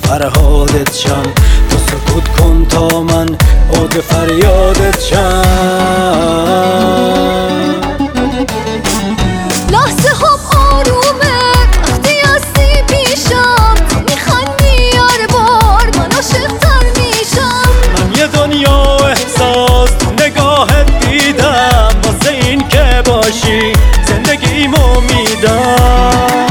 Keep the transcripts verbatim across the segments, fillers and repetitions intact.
فرهادت شم، تو سکوت کن تا من اوج فریادت شم. لحظه هم آرومه وقتی هستی پیشم، تو میخندی هر بار من عاشق‌تر میشم. من یه دنیا احساس تو نگاهت دیدم، واسه این که باشی زندگیمو میدم.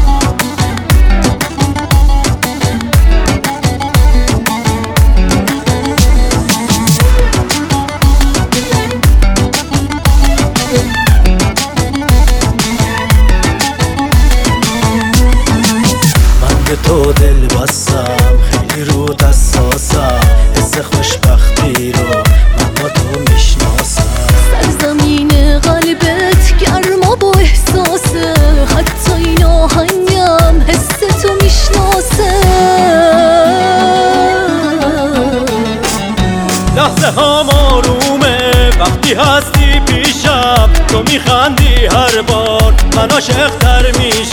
تو دل بستم، خیلی رود حساسم، حس خوشبختی رو من با تو میشناسم. سرزمین قلبت گرما با احساسه، حتی این آهنگم حس تو میشناسه. لحظه هم آرومه وقتی هستی پیشم، تو میخندی هر بار من عاشق‌تر میشم.